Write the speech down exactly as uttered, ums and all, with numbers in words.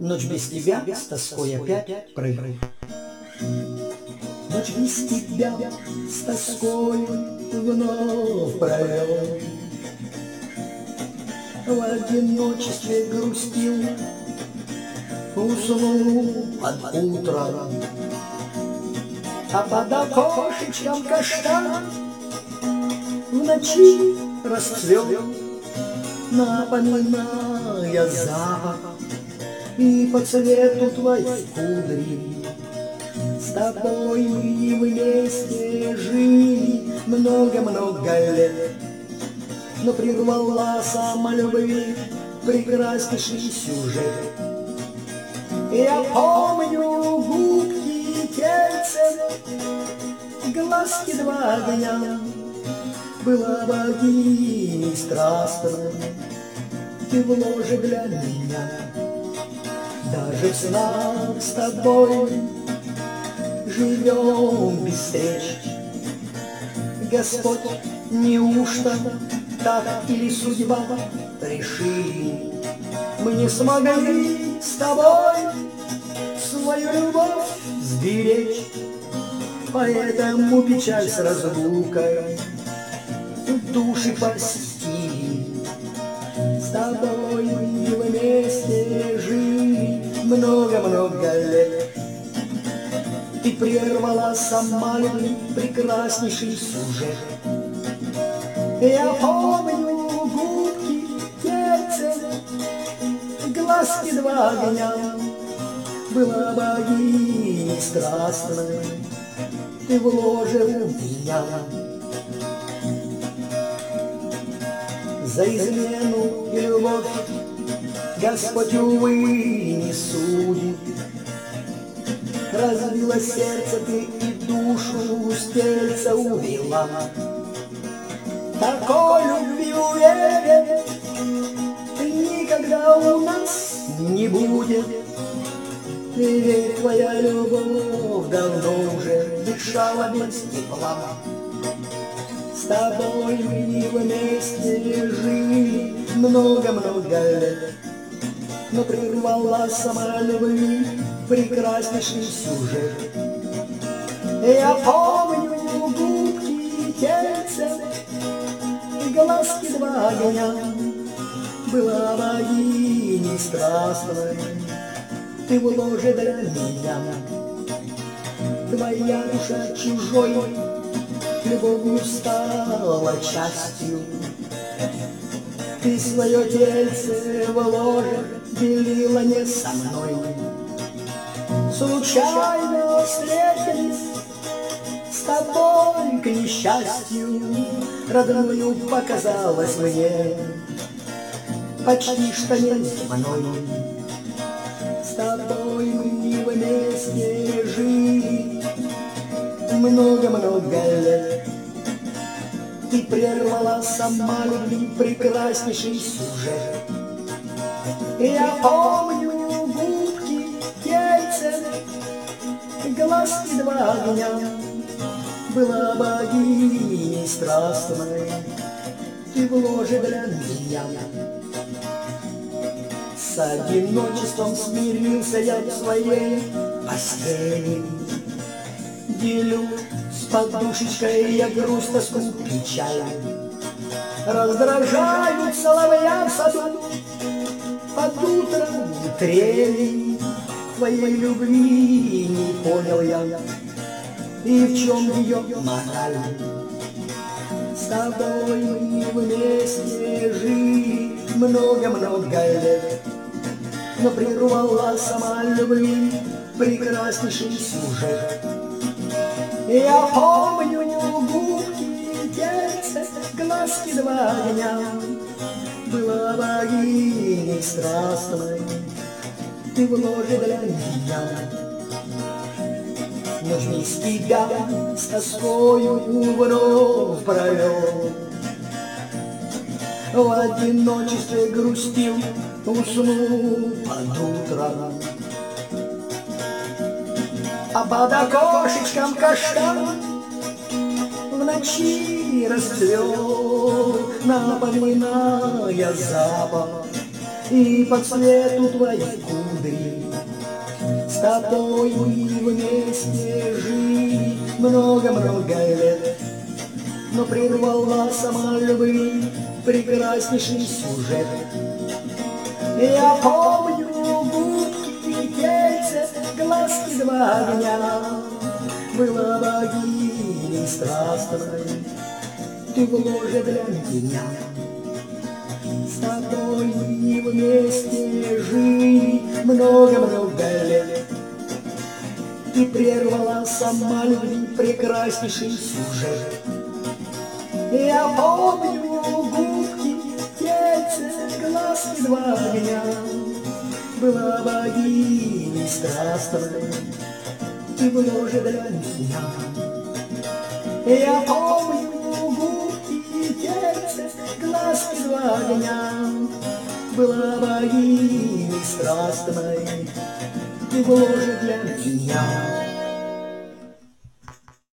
Ночь без тебя с тоской опять прыгаю. Ночь без тебя с тоской вновь провел. В одиночестве грустил, уснул под утро. А под окошечком каштан в ночи расцвел, напоминая запах и по цвету твоей кудри. С тобой мы вместе жили много-много лет, но прервала сама любви прекраснейший сюжет. Я помню губки и тельце, глазки два огня. Была богиней страстной, ты в ложе для меня. Даже в снах с тобой живем без встреч. Господь, неужто так или судьба решили? Мы не смогли с тобой свою любовь сберечь, поэтому печаль с разлукой души посетили. С тобой мы вместе жили много-много лет. Ты прервала сама любви прекраснейший сюжет. Я помню губки, тельце, глазки два огня. Была богиней страстной, ты в ложе у меня. За измену и любовь Господь, увы, не судит. Разбила сердце ты и душу с тельца увела. Такой любви, уверен, никогда у нас не будет. Ведь твоя любовь давно уже дышала без тепла. С тобой мы вместе жили много-много лет, но прервала сама любви прекраснейший сюжет. Я помню губки и тельце, глазки два огня. Была богиней страстной, ты в ложе для меня. Твоя душа чужой любовью стала частью. Ты свое тельце в ложе делила не со мной. Случайно встретились с тобой к несчастью. Родную показалось мне почти что не земной. С тобой мы вместе жили много-много лет. Ты прервала сама любви прекраснейший сюжет. Я помню губки, тельце, глазки два огня. Была богиней страстной, ты в ложе для меня. С одиночеством смирился я в своей постели. Делю с подушечкой я грусть, тоску, печаль. Раздражают соловья в саду под утром трели. Твоей любви не понял я, и в чем ее мораль. С тобой мы вместе жили много-много лет, но прервала сама любви прекраснейший сюжет. Я помню губки, тельце, глазки два огня. Была богиней страстной, ты в ложе для меня. Ночь без тебя с тоскою вновь провел. В одиночестве грустил, уснул под утро. А под окошечком каштан в ночи расцвел, напоминая запах и по цвету твоих кудри. С тобой мы вместе жили много-много лет, но прервала сама любви прекраснейший сюжет. Я помню губки, тельце, глазки два огня. Была богиней страстной ты в ложе для меня. С тобой мы вместе жили много-много лет, и прервала сама любви прекраснейший сюжет. Я помню губки, тельце, глазки два огня. Была богиней страстной ты в ложе для меня. Я помню губки, тельце, глазки два огня. Была богиней страстной ты в ложе для меня.